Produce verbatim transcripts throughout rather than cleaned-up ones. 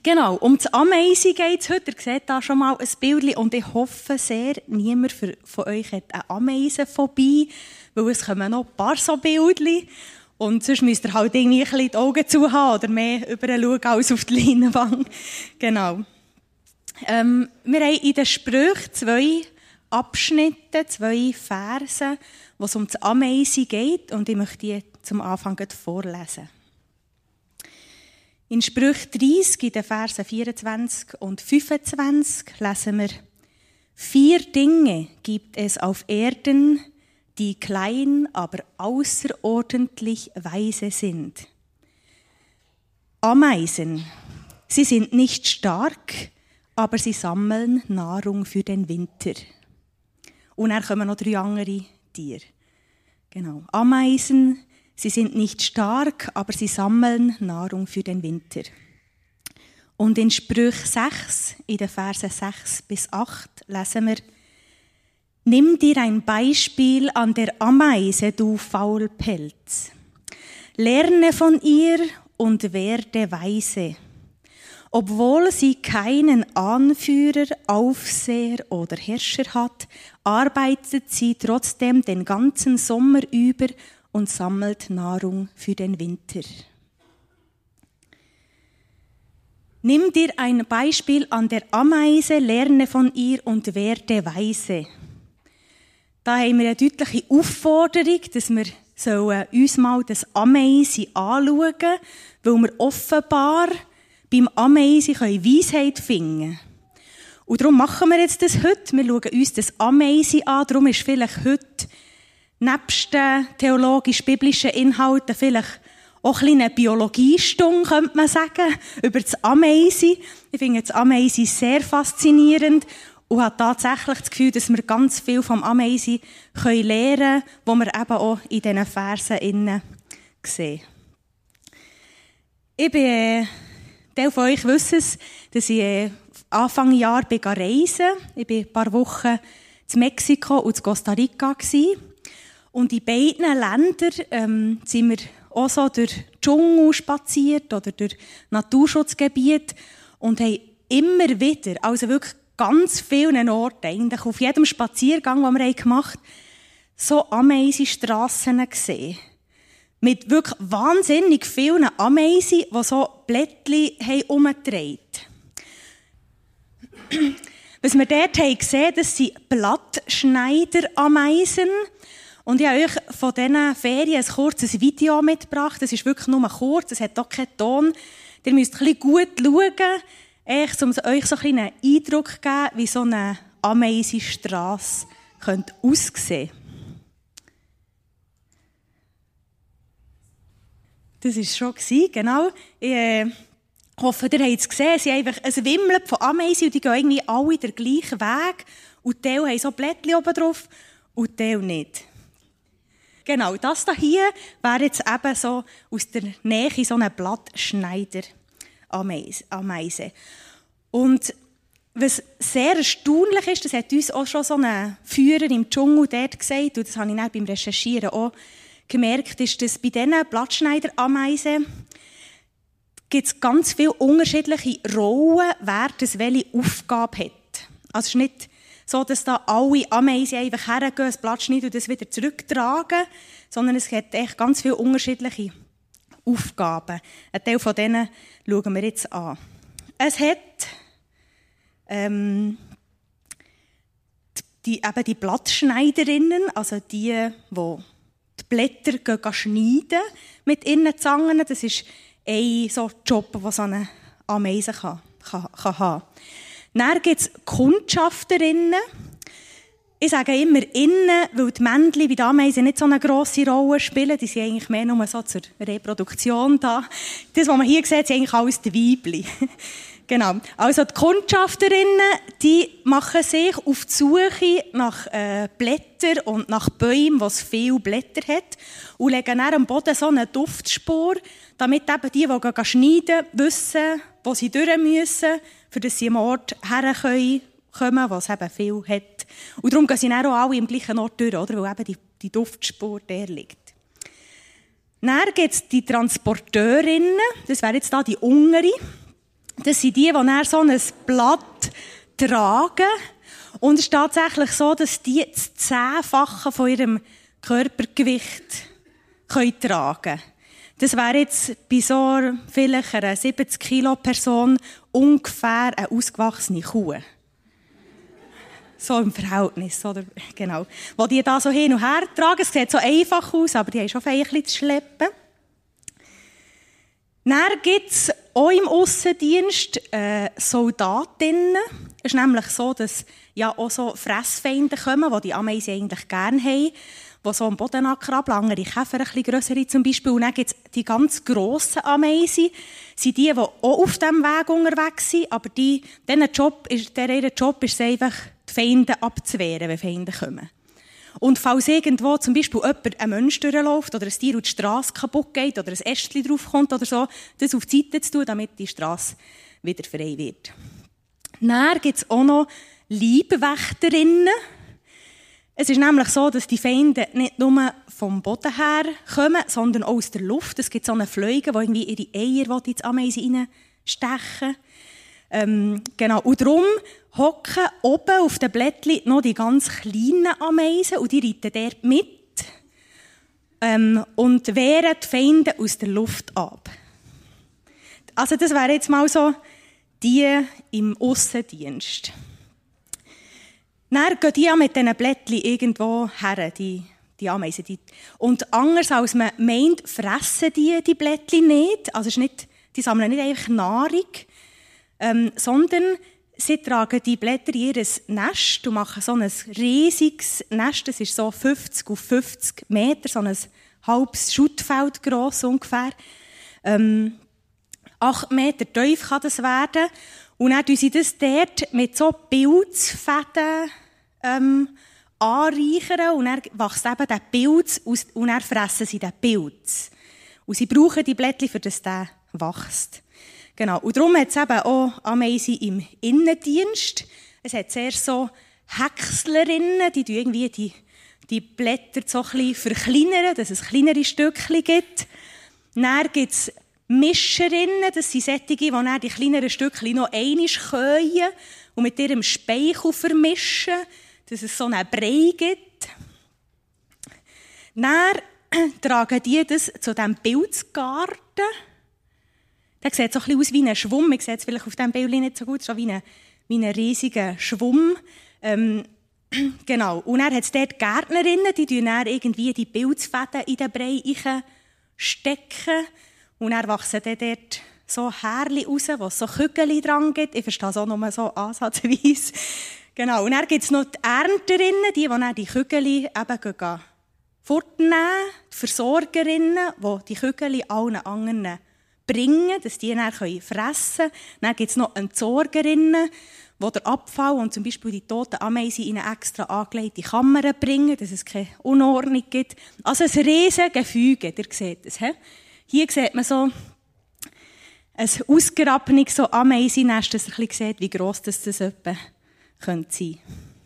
Genau, um das Ameisen geht es heute. Ihr seht da schon mal ein Bildchen und ich hoffe sehr, niemand von euch hat eine Ameisenphobie, weil es kommen noch ein paar so Bildchen. Und sonst müsst ihr halt irgendwie ein bisschen die Augen zu haben oder mehr überall schauen als auf die Leinwand. Genau. Ähm, wir haben in den Sprüchen zwei Abschnitte, zwei Verse, wo es um das Ameisen geht und ich möchte die zum Anfang vorlesen. In Sprüche dreißig, in den Versen vierundzwanzig und fünfundzwanzig, lesen wir: Vier Dinge gibt es auf Erden, die klein, aber außerordentlich weise sind. Ameisen. Sie sind nicht stark, aber sie sammeln Nahrung für den Winter. Und dann kommen noch drei andere Tiere. Genau. Ameisen. Sie sind nicht stark, aber sie sammeln Nahrung für den Winter. Und in Sprüche sechs, in den Versen sechs bis acht, lesen wir: Nimm dir ein Beispiel an der Ameise, du Faulpelz. Lerne von ihr und werde weise. Obwohl sie keinen Anführer, Aufseher oder Herrscher hat, arbeitet sie trotzdem den ganzen Sommer über und sammelt Nahrung für den Winter. Nimm dir ein Beispiel an der Ameise, lerne von ihr und werde weise. Da haben wir eine deutliche Aufforderung, dass wir uns mal das Ameisen anschauen können, weil wir offenbar beim Ameisen Weisheit finden können. Und darum machen wir jetzt das heute. Wir schauen uns das Ameisen an. Darum ist vielleicht heute nebst den theologisch-biblischen Inhalten vielleicht auch ein eine Biologiestunde, könnte man sagen, über das Ameisen. Ich finde das Ameisen sehr faszinierend und habe tatsächlich das Gefühl, dass wir ganz viel vom Ameisen lernen können, was wir eben auch in diesen Versen innen sehen. Ich bin, äh, Teil von euch wissen es, dass ich äh, Anfang Jahr reisen bin. Ich war ein paar Wochen in Mexiko und in Costa Rica gewesen. Und in beiden Ländern ähm, sind wir auch so durch den Dschungel spaziert oder durch Naturschutzgebiete und haben immer wieder, also wirklich ganz vielen Orten, eigentlich auf jedem Spaziergang, den wir gemacht haben, so Ameisenstrassen gesehen. Mit wirklich wahnsinnig vielen Ameisen, die so Blättchen herumgetragen haben. Was wir dort haben gesehen, das sind Blattschneiderameisen. Und ich habe euch von diesen Ferien ein kurzes Video mitgebracht. Das ist wirklich nur kurz, es hat auch keinen Ton. Ihr müsst ein bisschen gut schauen, echt, um euch so ein einen Eindruck zu geben, wie so eine Ameisenstrasse aussehen könnte. Das war es schon, genau. Ich äh, hoffe, ihr habt es gesehen. Sie haben einfach ein Wimmel von Ameisen und die gehen irgendwie alle den gleichen Weg. Und die haben so Blättchen oben drauf und die nicht. Genau, das hier wäre jetzt eben so aus der Nähe so eine Blattschneider-Ameise. Und was sehr erstaunlich ist, das hat uns auch schon so ein Führer im Dschungel dort gesagt, und das habe ich dann beim Recherchieren auch gemerkt, ist, dass bei diesen Blattschneiderameisen gibt es ganz viele unterschiedliche Rollen, wer das welche Aufgabe hat. Also es ist nicht so, dass da alle Ameisen einfach hergehen, das Blatt schneiden und das wieder zurücktragen, sondern es hat echt ganz viele unterschiedliche Aufgaben. Ein Teil von denen schauen wir jetzt an. Es hat ähm, die, eben die Blattschneiderinnen, also die, die die Blätter gehen schneiden mit ihren Zangen. Das ist ein so Job, den so eine Ameise kann, kann, kann haben. Dann gibt es Kundschafterinnen. Ich sage immer innen, weil die Männchen bei den Ameisen nicht so eine grosse Rolle spielen. Die sind eigentlich mehr nur so zur Reproduktion da. Das, was man hier sieht, sind eigentlich alles die Weibchen. Genau. Also die Kundschafterinnen, die machen sich auf die Suche nach äh, Blättern und nach Bäumen, wo es viele Blätter hat, und legen dann am Boden so eine Duftspur, damit eben die, die gehen schneiden, wissen, wo sie durch müssen, für dass sie am Ort herkommen können, wo es eben viel hat. Und darum gehen sie dann auch alle im gleichen Ort durch, oder? Weil eben die, die Duftspur der liegt. Dann gibt es die Transporteurinnen, das wäre jetzt da die untere. Das sind die, die dann so ein Blatt tragen. Und es ist tatsächlich so, dass die das Zehnfache von ihrem Körpergewicht können tragen. Das wäre jetzt bei so vielleicht einer siebzig Kilo Person ungefähr eine ausgewachsene Kuh. So im Verhältnis, oder? Genau. Wo die da so hin und her tragen, es sieht so einfach aus, aber die haben schon ein bisschen zu schleppen. Dann gibt es auch im Aussendienst äh, Soldatinnen. Es ist nämlich so, dass ja auch so Fressfeinde kommen, die die Ameisen eigentlich gerne haben, die so am Boden ankrabbeln, andere Käfer, ein bisschen grössere zum Beispiel. Und dann gibt es die ganz grossen Ameisen, sind die, die auch auf diesem Weg unterwegs sind, aber die, deren Job ist, deren Job ist es einfach, die Feinde abzuwehren, wenn Feinde kommen. Und falls irgendwo zum Beispiel jemand, ein Mensch durchläuft oder ein Tier auf die Strasse kaputt geht oder ein Ästchen draufkommt oder so, das auf die Seite zu tun, damit die Strasse wieder frei wird. Dann gibt es auch noch Leibwächterinnen. Es ist nämlich so, dass die Feinde nicht nur vom Boden her kommen, sondern auch aus der Luft. Es gibt so eine Fliege, die irgendwie ihre Eier ins Ameisen reinstechen. Ähm, genau. Und darum hocken oben auf den Blättchen noch die ganz kleinen Ameisen und die reiten dort mit ähm, und wehren die Feinde aus der Luft ab. Also das wäre jetzt mal so die im Aussendienst. Dann gehen die mit diesen Blättchen irgendwo her, die, die Ameisen. Die. Und anders als man meint, fressen die die Blättchen nicht. Also es ist nicht, die sammeln nicht einfach Nahrung, ähm, sondern sie tragen die Blätter in ihr Nest und machen so ein riesiges Nest. Das ist so fünfzig auf fünfzig Meter, so ein halbes Schuttfeld gross ungefähr. Ähm, acht Meter tief kann das werden. Und dann tun sie das dort mit so Pilzfäden ähm, anreichern und dann wächst eben der Pilz aus, und dann fressen sie den Pilz. Und sie brauchen die Blättchen, für das der wächst. Genau. Und darum hat es eben auch Ameisen im Innendienst. Es hat zuerst so Häckslerinnen, die irgendwie die, die Blätter so ein bisschen verkleinern, dass es kleinere Stückchen gibt. Dann gibt es Mischerinnen, das sind solche, die dann die kleineren Stückchen noch einmal käuen und mit ihrem Speichel vermischen, dass es so einen Brei gibt. Dann tragen die das zu diesem Pilzgarten. Der sieht so ein bisschen aus wie ein Schwamm. Man sieht es vielleicht auf diesem Bild nicht so gut, so wie ein, wie ein riesiger Schwamm. Ähm, genau. Und dann hat es dort Gärtnerinnen, die tun dann irgendwie die Pilzfäden in den Brei stecken. Und dann wachsen dann dort so Härchen raus, wo es so Kügelchen dran gibt. Ich verstehe es auch nur so ansatzweise. Genau. Und dann gibt es noch die Ernterinnen, die, die dann die Kügelchen eben gehen, fortnehmen. Die Versorgerinnen, die die Kügelchen allen anderen bringen, dass die dann fressen können. Dann gibt es noch Entsorgerinnen, die den Abfall und zum Beispiel die toten Ameisen in eine extra angelegte Kammer bringen, dass es keine Unordnung gibt. Also ein riesiges Gefüge, ihr seht es. He? Hier sieht man so ein ausgrabenes so Ameisennest, dass ihr ein bisschen sieht, wie gross das, das etwa könnte sein.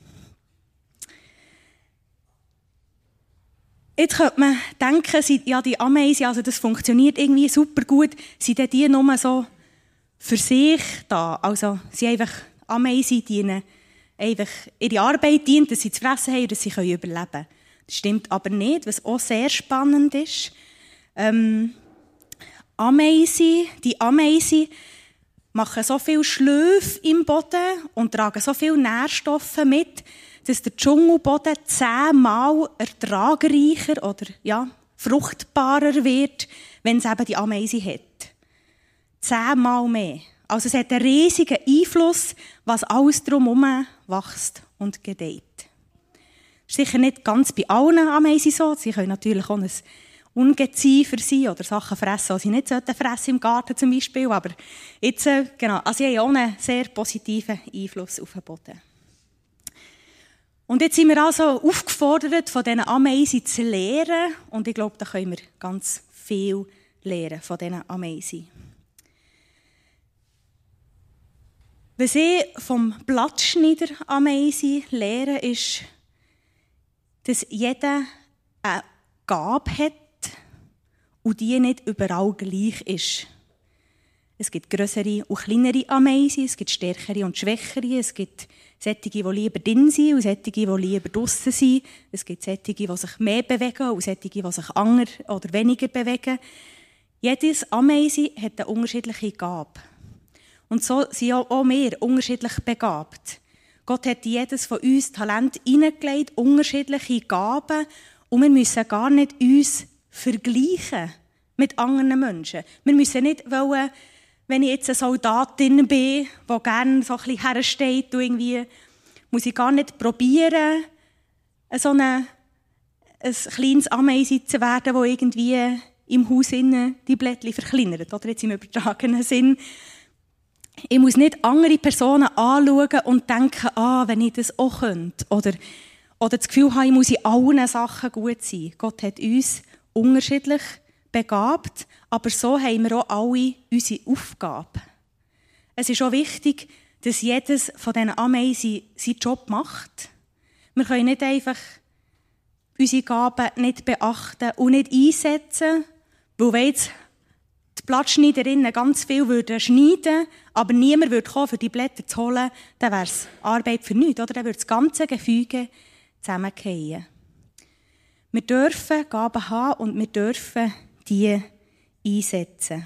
Jetzt könnte man denken, ja, die Ameisen, also das funktioniert irgendwie super gut, sind die nur so für sich da. Also sie einfach Ameisen dienen, einfach ihre Arbeit dient, dass sie zu fressen haben und dass sie überleben können. Das stimmt aber nicht, was auch sehr spannend ist. Ähm, Ameisen, die Ameisen machen so viel Schläfe im Boden und tragen so viele Nährstoffe mit, dass der Dschungelboden zehnmal ertragreicher oder ja, fruchtbarer wird, wenn es eben die Ameisen hat. Zehnmal mehr. Also es hat einen riesigen Einfluss, was alles drumherum wächst und gedeiht. Das ist sicher nicht ganz bei allen Ameisen so. Sie können natürlich auch ein Ungeziefer sein oder Sachen fressen, die sie nicht fressen sollten, im Garten zum Beispiel. Aber jetzt, genau, also sie haben auch einen sehr positiven Einfluss auf den Boden. Und jetzt sind wir also aufgefordert, von diesen Ameisen zu lernen. Und ich glaube, da können wir ganz viel lernen von diesen Ameisen. Was ich vom Blattschneider-Ameisen lehre, ist, dass jeder eine Gabe hat und die nicht überall gleich ist. Es gibt grössere und kleinere Ameisen, es gibt stärkere und schwächere, es gibt solche, die lieber drin sind und solche, die lieber draussen sind. Es gibt solche, die sich mehr bewegen und solche, die sich anders oder weniger bewegen. Jedes Ameise hat eine unterschiedliche Gabe. Und so sind auch wir unterschiedlich begabt. Gott hat in jedes von uns Talent hineingelegt, unterschiedliche Gaben. Und wir müssen gar nicht uns vergleichen mit anderen Menschen. Wir müssen nicht wollen, wenn ich jetzt eine Soldatin bin, die gerne so ein bisschen hersteht, und irgendwie muss ich gar nicht probieren, so eine, ein kleines Ameisen zu werden, das irgendwie im Haus innen die Blättchen verkleinert. Oder jetzt im übertragenen Sinn. Ich muss nicht andere Personen anschauen und denken, ah, wenn ich das auch könnte. Oder, oder das Gefühl haben, ich muss in allen Sachen gut sein. Gott hat uns unterschiedlich begabt, aber so haben wir auch alle unsere Aufgabe. Es ist auch wichtig, dass jedes von diesen Ameisen seinen Job macht. Wir können nicht einfach unsere Gaben nicht beachten und nicht einsetzen, weil wenn jetzt die Blattschneiderinnen ganz viel würden schneiden, aber niemand würde kommen, für die Blätter zu holen, dann wäre es Arbeit für nichts, oder? Dann würde das ganze Gefüge zusammenfallen. Wir dürfen Gaben haben und wir dürfen die einsetzen.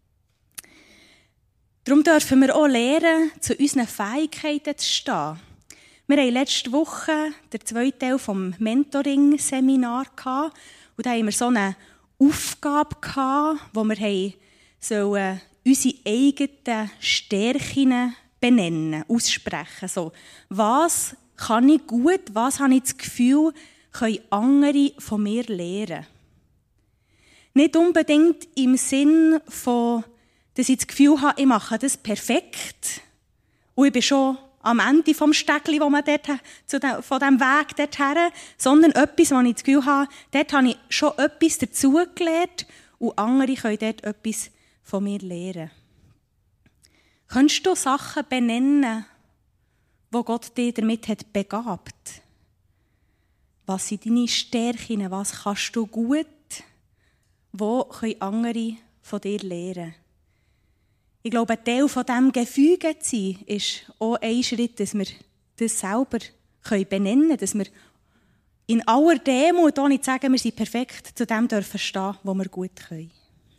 Darum dürfen wir auch lernen, zu unseren Fähigkeiten zu stehen. Wir hatten letzte Woche den zweiten Teil des Mentoring-Seminar und da hatten wir so eine Aufgabe gehabt, wo wir sollen unsere eigenen Stärken benennen, aussprechen. So, was kann ich gut, was habe ich das Gefühl, können andere von mir lernen. Nicht unbedingt im Sinn von, dass ich das Gefühl habe, ich mache das perfekt und ich bin schon am Ende vom Stegli, wo man dort, zu dem, von diesem Weg dorthin, sondern etwas, wo ich das Gefühl habe, dort habe ich schon etwas dazugelernt und andere können dort etwas von mir lernen. Könntest du Sachen benennen, wo Gott dich damit hat begabt? Was sind deine Stärken? Was kannst du gut? Wo können andere von dir lernen? Ich glaube, ein Teil von diesem Gefüge zu sein, ist auch ein Schritt, dass wir das selber benennen können, dass wir in aller Demut, ohne zu sagen, wir sind perfekt, zu dem dürfen stehen, wo wir gut können.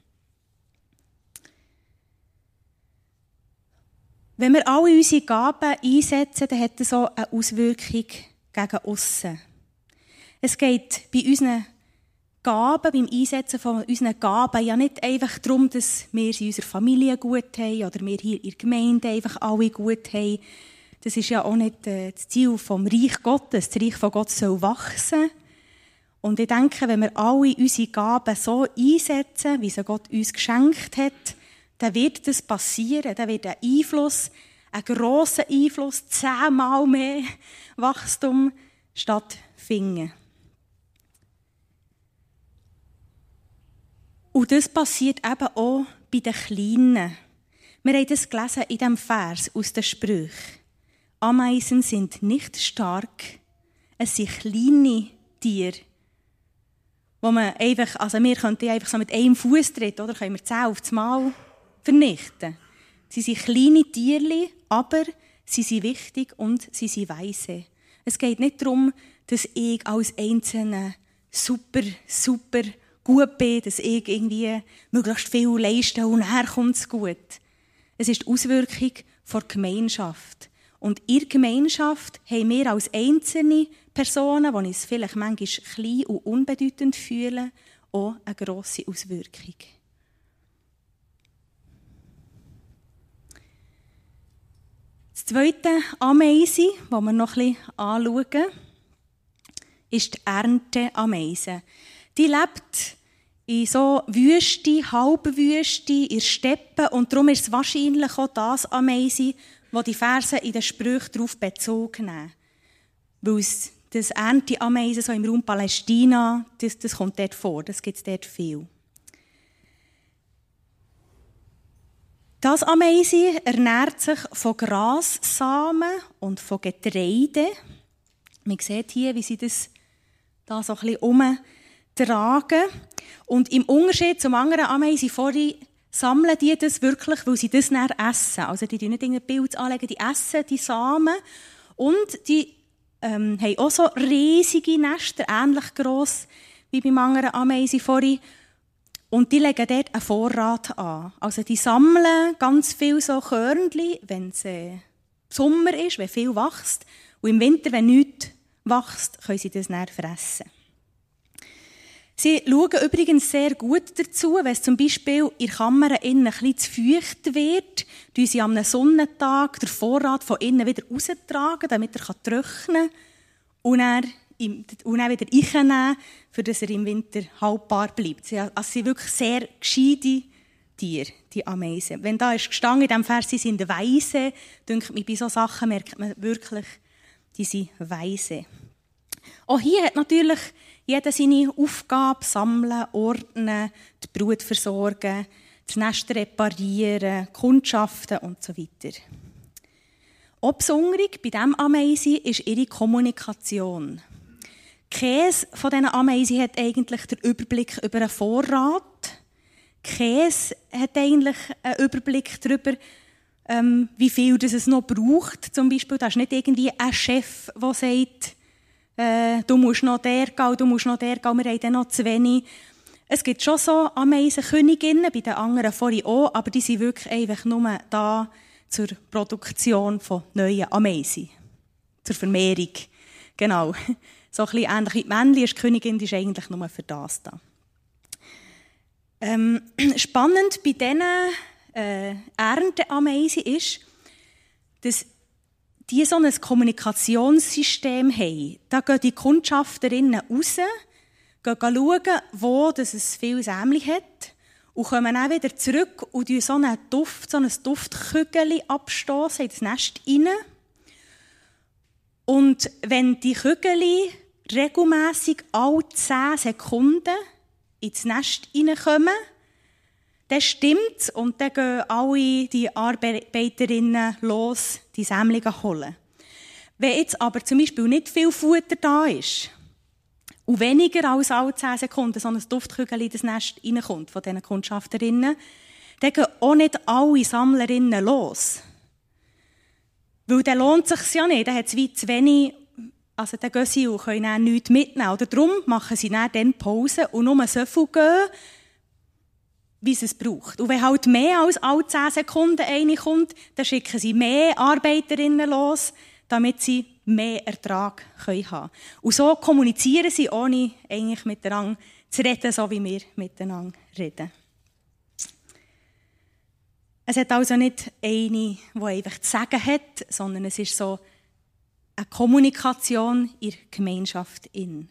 Wenn wir alle unsere Gaben einsetzen, dann hat das auch eine Auswirkung gegen aussen. Es geht bei unseren Gaben, beim Einsetzen von unseren Gaben ja nicht einfach darum, dass wir es in unserer Familie gut haben oder wir hier in der Gemeinde einfach alle gut haben. Das ist ja auch nicht das Ziel vom Reich Gottes. Das Reich von Gott soll wachsen. Und ich denke, wenn wir alle unsere Gaben so einsetzen, wie sie Gott uns geschenkt hat, dann wird das passieren. Dann wird ein Einfluss, ein grosser Einfluss, zehnmal mehr Wachstum stattfinden. Und das passiert eben auch bei den Kleinen. Wir haben das gelesen in diesem Vers aus den Sprüchen. Ameisen sind nicht stark, es sind kleine Tiere, wo man einfach, also wir könnten einfach so mit einem Fuß treten, oder können wir zehn auf das Mal vernichten. Sie sind kleine Tierchen, aber sie sind wichtig und sie sind weise. Es geht nicht darum, dass ich als Einzelne super, super gut bin, dass ich irgendwie möglichst viel leiste und nachher kommt es gut. Es ist die Auswirkung der Gemeinschaft. Und in der Gemeinschaft haben wir als einzelne Personen, die uns vielleicht manchmal klein und unbedeutend fühlen, auch eine grosse Auswirkung. Das zweite Ameise, das wir noch ein bisschen anschauen, ist die Ernteameise. Die lebt in so Wüste, Halbwüste, in Steppen und darum ist es wahrscheinlich auch das Ameise, wo die Verse in den Sprüchen darauf Bezug nehmen. Weil es das Ernteameisen so im Raum Palästina, das, das kommt dort vor, das gibt es dort viel. Das Ameise ernährt sich von Grassamen und von Getreide. Man sieht hier, wie sie das da so ein bisschen umtragen. Und im Unterschied zum anderen Ameisen vorhin sammeln die das wirklich, weil sie das dann essen. Also die tun nicht irgendein Bild anlegen, die essen die Samen. Und die ähm, haben auch so riesige Nester, ähnlich gross wie beim anderen Ameisen vorhin. Und die legen dort einen Vorrat an. Also die sammeln ganz viel so Körnchen, wenn es äh, Sommer ist, wenn viel wächst. Und im Winter, wenn nichts wächst, können sie das dann fressen. Sie schauen übrigens sehr gut dazu, wenn es zum Beispiel in der Kammer innen ein bisschen zu feucht wird, tun sie an einem Sonnentag den Vorrat von innen wieder raustragen, damit er trocknen kann und dann, und dann wieder reinnehmen, für dass er im Winter haltbar bleibt. Sie, also sie sind wirklich sehr gescheite Tiere, die Ameisen. Wenn da ist gestanden in diesem Vers, sie sind weise, denke ich, bei solchen Sachen merkt man wirklich, die sind weise. Auch hier hat natürlich jeder seine Aufgabe: sammeln, ordnen, die Brut versorgen, das Nest reparieren, kundschaften und so weiter. Auch besonders bei diesem Ameisen ist ihre Kommunikation. Keines von diesen Ameisen hat eigentlich den Überblick über einen Vorrat. Keines hat eigentlich einen Überblick darüber, ähm, wie viel das es noch braucht. Zum Beispiel, da ist nicht irgendwie ein Chef, der sagt, äh, du musst noch der gehen, du musst noch der gehen, wir haben dann noch zu wenig. Es gibt schon so Ameisenköniginnen, bei den anderen vorhin auch, aber die sind wirklich einfach nur da zur Produktion von neuen Ameisen. Zur Vermehrung. Genau. So ein bisschen ähnlich wie die Männchen, die Königin, die ist eigentlich nur für das da. Ähm, spannend bei diesen äh, Ernteameisen ist, dass die so ein Kommunikationssystem haben. Da gehen die Kundschafterinnen raus, gehen schauen, wo das es viel Sämli hat und kommen dann wieder zurück und so einen Duft, so ein Duftkügel abstoßen in das Nest rein. Und wenn die Kügel regelmässig alle zehn Sekunden ins Nest reinkommen, dann stimmt's und dann gehen alle die Arbeiterinnen los, die Sämlinge holen. Wenn jetzt aber zum Beispiel nicht viel Futter da ist und weniger als alle zehn Sekunden so ein Duftkügel in das Nest reinkommt von diesen Kundschafterinnen, dann gehen auch nicht alle Sammlerinnen los. Weil dann lohnt es sich ja nicht, dann hat es wie zu wenig, also dann gehen sie und können dann nichts mitnehmen. Oder darum machen sie dann, dann Pause und nur so viel gehen, wie es braucht. Und wenn halt mehr als alle zehn Sekunden eine kommt, dann schicken sie mehr Arbeiterinnen los, damit sie mehr Ertrag haben können. Und so kommunizieren sie, ohne eigentlich miteinander zu reden, so wie wir miteinander reden. Es hat also nicht eine, die einfach zu sagen hat, sondern es ist so eine Kommunikation in der Gemeinschaft.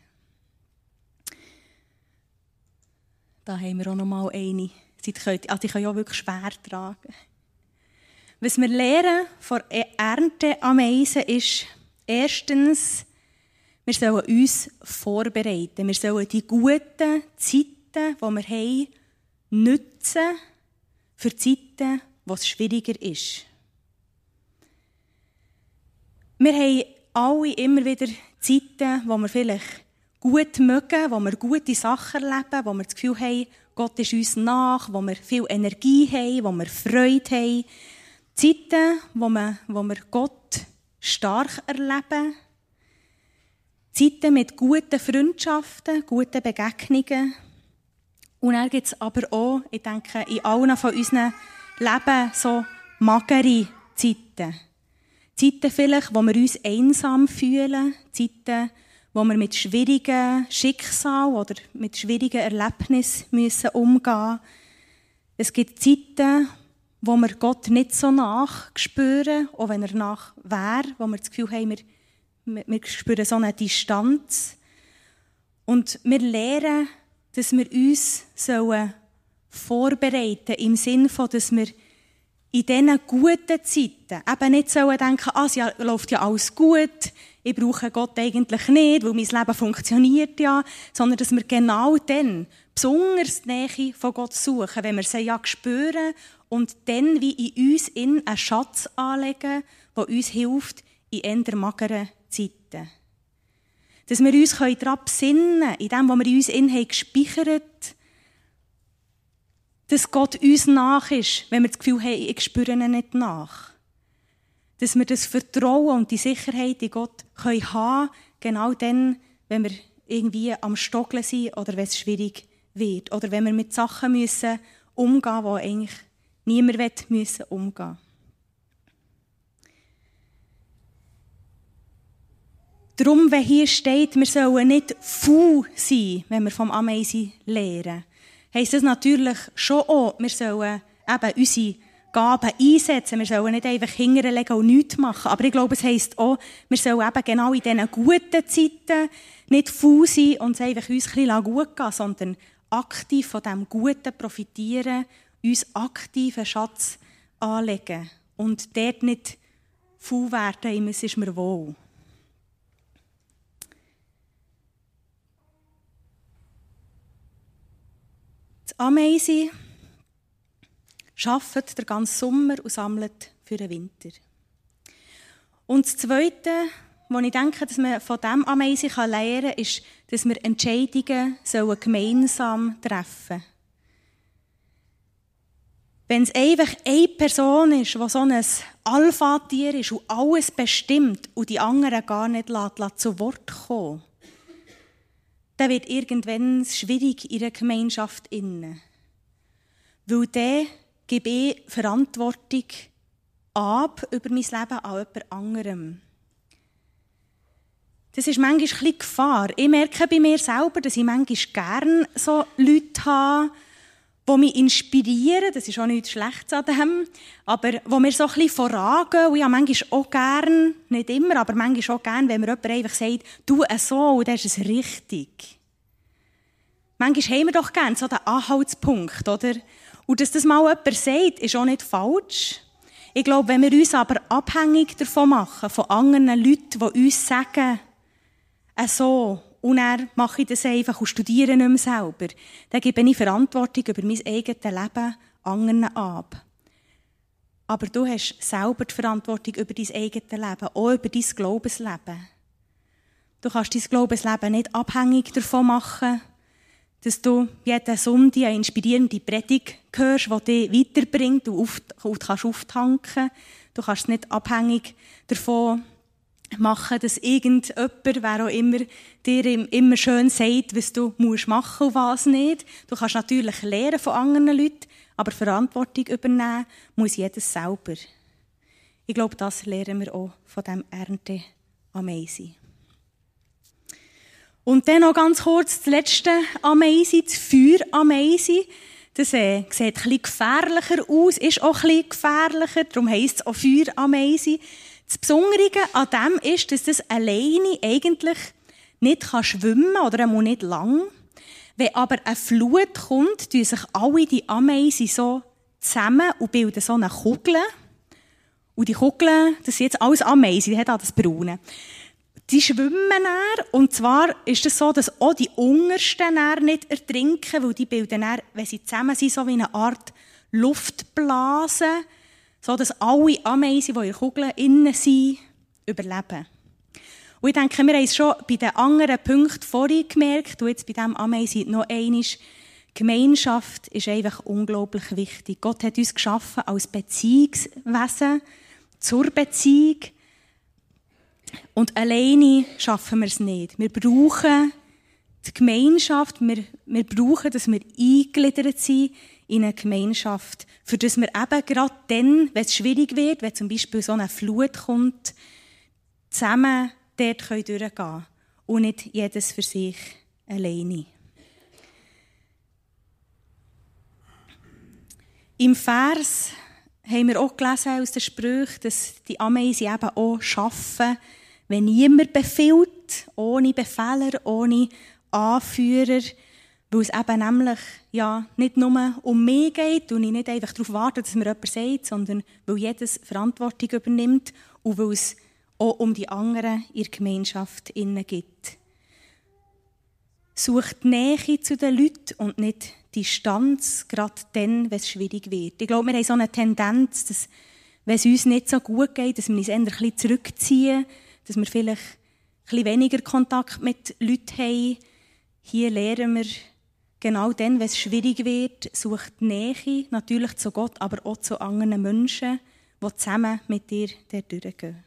Da haben wir auch noch mal eine. Sie können, also die können ja wirklich schwer tragen. Was wir lernen von Ernteameisen ist, erstens, wir sollen uns vorbereiten. Wir sollen die guten Zeiten, die wir haben, nutzen für Zeiten, wo es schwieriger ist. Wir haben alle immer wieder Zeiten, wo wir vielleicht gut mögen, wo wir gute Sachen erleben, wo wir das Gefühl haben, Gott ist uns nach, wo wir viel Energie haben, wo wir Freude haben. Zeiten, wo wir, wo wir Gott stark erleben. Zeiten mit guten Freundschaften, guten Begegnungen. Und dann gibt es aber auch, ich denke, in allen von unseren Leben so magere Zeiten. Zeiten vielleicht, wo wir uns einsam fühlen. Zeiten, wo wir mit schwierigen Schicksalen oder mit schwierigen Erlebnissen müssen umgehen müssen. Es gibt Zeiten, wo wir Gott nicht so nachspüren, auch wenn er nach wäre, wo wir das Gefühl haben, wir, wir spüren so eine Distanz. Und wir lernen, dass wir uns sollen vorbereiten im Sinne von, dass wir in diesen guten Zeiten eben nicht sollen denken, ah, es läuft ja alles gut, ich brauche Gott eigentlich nicht, weil mein Leben funktioniert ja, sondern dass wir genau dann besonders die Nähe von Gott suchen, wenn wir sie ja spüren und dann wie in uns in einen Schatz anlegen, der uns hilft in eher mageren Zeiten. Dass wir uns daran besinnen können, in dem, was wir in uns in haben gespeichert, dass Gott uns nach ist, wenn wir das Gefühl haben, ich spüre ihn nicht nach. Dass wir das Vertrauen und die Sicherheit in Gott können haben, genau dann, wenn wir irgendwie am Stockeln sind oder wenn es schwierig wird. Oder wenn wir mit Sachen müssen umgehen müssen, die eigentlich niemand müssen umgehen. Darum, wenn hier steht, wir sollen nicht faul sein, wenn wir vom Ameisen lehren, heisst das natürlich schon auch, wir sollen eben unsere Gaben einsetzen. Wir sollen nicht einfach hinterlegen und nichts machen. Aber ich glaube, es heisst auch, wir sollen eben genau in diesen guten Zeiten nicht faul sein und es einfach uns ein bisschen gut gehen, sondern aktiv von diesem Guten profitieren, uns aktiven Schatz anlegen und dort nicht faul werden, es ist mir wohl. Das Ameisen arbeitet den ganzen Sommer und sammelt für den Winter. Und das Zweite, was ich denke, dass man von diesem Ameisen lernen kann, ist, dass wir Entscheidungen gemeinsam treffen sollen. Wenn es einfach eine Person ist, die so ein Alpha-Tier ist und alles bestimmt und die anderen gar nicht lässt, zu Wort kommen, dann wird irgendwann schwierig in einer Gemeinschaft innen. Weil dann gebe ich Verantwortung ab über mein Leben an jemand anderem. Das ist manchmal ein bisschen Gefahr. Ich merke bei mir selber, dass ich manchmal gerne so Leute habe, die mich inspirieren. Das ist auch nichts Schlechtes an dem. Aber die mir so ein bisschen vorangehen. Und ich habe manchmal auch gerne, nicht immer, aber manchmal auch gerne, wenn mir jemand einfach sagt, du so, und das ist es richtig. Manchmal haben wir doch gerne so den Anhaltspunkt, oder? Und dass das mal jemand sagt, ist auch nicht falsch. Ich glaube, wenn wir uns aber abhängig davon machen, von anderen Leuten, die uns sagen, äh so, und dann mache ich das einfach und studiere nicht mehr selber, dann gebe ich Verantwortung über mein eigenes Leben anderen ab. Aber du hast selber die Verantwortung über dein eigenes Leben, auch über dein Glaubensleben. Du kannst dein Glaubensleben nicht abhängig davon machen, dass du jeden Sonntag eine inspirierende Predigt hörst, die dich weiterbringt und, auf, und kannst auftanken. Du kannst es nicht abhängig davon machen, dass irgendjemand, wer auch immer, dir immer schön sagt, was du machen musst und was nicht. Du kannst natürlich lernen von anderen Leuten, aber Verantwortung übernehmen muss jedes selber. Ich glaube, das lernen wir auch von diesem Ernte-Ameisen. Und dann noch ganz kurz das letzte Ameisen, das Feuer-Ameisen. Das äh, sieht ein bisschen gefährlicher aus, ist auch ein bisschen gefährlicher, darum heisst es auch Feuer-Ameisen. Das Besondere an dem ist, dass das alleine eigentlich nicht schwimmen kann oder auch nicht lang. Wenn aber eine Flut kommt, tun sich alle die Ameisen so zusammen und bilden so eine Kugel. Und die Kugeln, das sind jetzt alles Ameisen, die hat auch das Braune. Die schwimmen dann, und zwar ist es so, dass auch die Untersten nicht ertrinken, weil die bilden dann, wenn sie zusammen sind, so wie eine Art Luftblase, so dass alle Ameisen, die in der Kugel innen sind, überleben. Und ich denke, wir haben es schon bei den anderen Punkten vorhin gemerkt, und jetzt bei diesem Ameisen noch einmal, Gemeinschaft ist einfach unglaublich wichtig. Gott hat uns geschaffen als Beziehungswesen zur Beziehung. Und alleine schaffen wir es nicht. Wir brauchen die Gemeinschaft, wir, wir brauchen, dass wir eingegliedert sind in eine Gemeinschaft, für das wir eben gerade dann, wenn es schwierig wird, wenn zum Beispiel so eine Flut kommt, zusammen dort durchgehen können und nicht jedes für sich alleine. Im Vers haben wir auch gelesen aus den Sprüchen, dass die Ameisen eben auch arbeiten, wenn niemand befiehlt, ohne Befehler, ohne Anführer, weil es eben nämlich ja, nicht nur um mich geht und ich nicht einfach darauf warte, dass mir jemand sagt, sondern weil jedes Verantwortung übernimmt und weil es auch um die anderen in der Gemeinschaft geht. Sucht Nähe zu den Leuten und nicht Distanz, gerade dann, wenn es schwierig wird. Ich glaube, wir haben so eine Tendenz, dass, wenn es uns nicht so gut geht, dass wir uns eher ein bisschen zurückziehen, dass wir vielleicht ein bisschen weniger Kontakt mit Leuten haben. Hier lernen wir, Genau dann, wenn es schwierig wird, sucht die Nähe natürlich zu Gott, aber auch zu anderen Menschen, die zusammen mit dir dort durchgehen.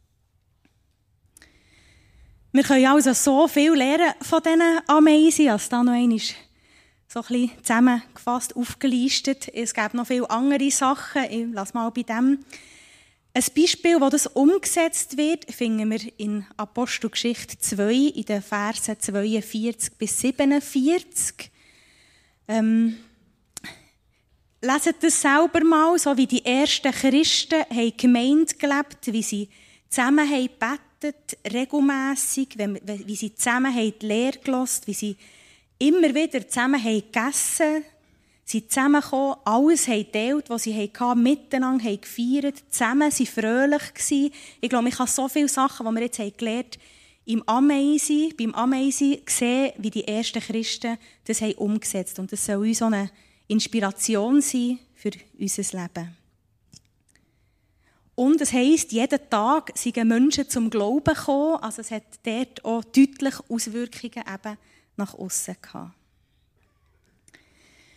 Wir können also so viel lernen von diesen Ameisen, als da noch einmal so ein bisschen zusammengefasst aufgelistet. Es gibt noch viele andere Sachen. Ich lasse mal bei dem. Ein Beispiel, wo das umgesetzt wird, finden wir in Apostelgeschichte zwei, in den Versen zweiundvierzig bis siebenundvierzig. Ähm, leset das selber mal, so wie die ersten Christen haben Gemeinde gelebt, wie sie zusammen haben gebetet, regelmässig, wie sie zusammen haben die Lehre gehört, wie sie immer wieder zusammen haben gegessen, sie zusammengekommen, alles haben geteilt, was sie hatten, miteinander haben gefeiert, zusammen waren fröhlich gewesen. Ich glaube, ich habe so viele Sachen, die wir jetzt haben gelernt haben, im Ameisen, beim Ameisen sehen, wie die ersten Christen das haben umgesetzt haben. Und das soll uns so eine Inspiration sein für unser Leben. Und es heisst, jeden Tag sind Menschen zum Glauben gekommen. Also es hat dort auch deutliche Auswirkungen eben nach aussen gehabt.